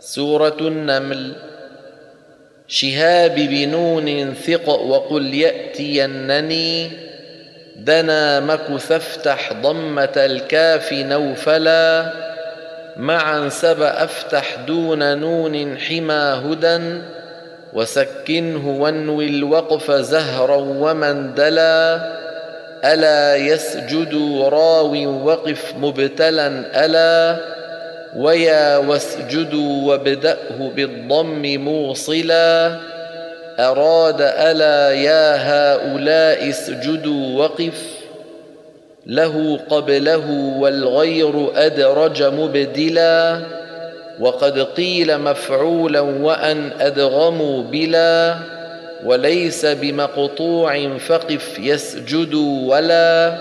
سورة النمل. شهاب بنون ثق وقل يأتينني، دنا مكث افتح ضمة الكاف نوفلا، معا سب أفتح دون نون حما هدى، وسكنه وانوي الوقف زهرا ومن دلا، ألا يسجد راو وقف مبتلا ألا، ويا واسجدوا وابدأه بالضم موصلا، أراد ألا يا هؤلاء اسجدوا وقف، له قبله والغير أدرج مبدلا، وقد قيل مفعولا وأن أدغموا بلا، وليس بمقطوع فقف يسجدوا ولا،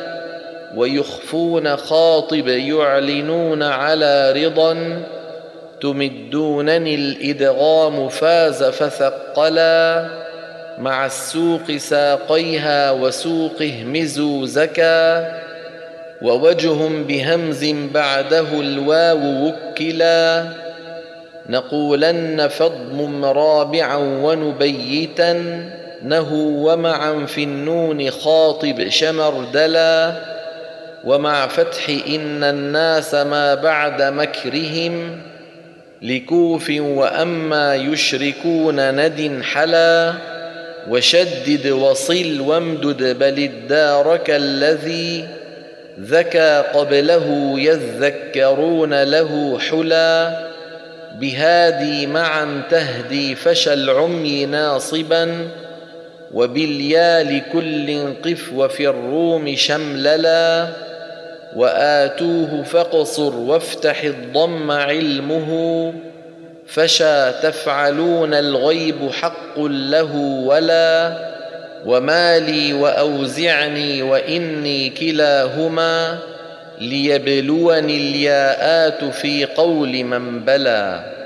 ويخفون خاطب يعلنون على رضا، تمدونني الإدغام فاز فثقلا، مع السوق ساقيها وسوق اهمزوا زكا، ووجه بهمز بعده الواو وكلا، نقولن فاضمم رابعا ونبيتا نهو، ومعا في النون خاطب شمردلا، ومع فتح إن الناس ما بعد مكرهم، لكوف وأما يشركون ند حلا، وشدد وصل وامدد بل الدارك الذي ذكى قبله يذكرون له حلا، بهادي معا تهدي فشى العمي ناصبا، وباليا لكل قف وفي الروم شمللا، وآتوه فاقصر وافتح الضم علمه، فشى تفعلون الغيب حق له ولا، ومالي وأوزعني وإني كلاهما، ليبلوني الياءات في قول من بلى.